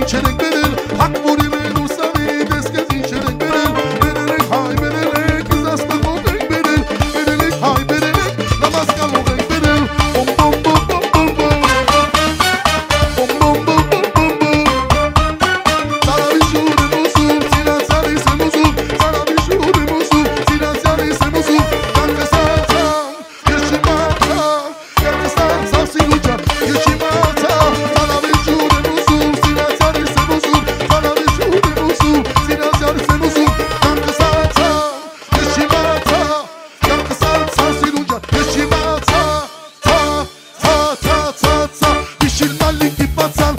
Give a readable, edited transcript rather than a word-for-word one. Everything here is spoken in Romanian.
çelenk berel Hak vurime nusami deskezi çelenk berel Berelek hay berelek kız hasta kodenk berel Berelek hay berelek namaz kalonk berel Bom bom bom bom bom bom Bom bom bom bom bom bom Sana bir şurim uzun sinan sarıyse muzun Sana bir şurim uzun sinan sarıyse muzun Kanka sarsam yaşım atam Kanka sarsam silucan yaşım atam Sana bir şurim uzun sinan sarıyse muzun Sana bir şurim uzun sinan sarıyse muzun Kanka sarsam yaşım atam Kanka sarsam silucan yaşım atam Ta ta ta ta ta Dişin mallik ip atsan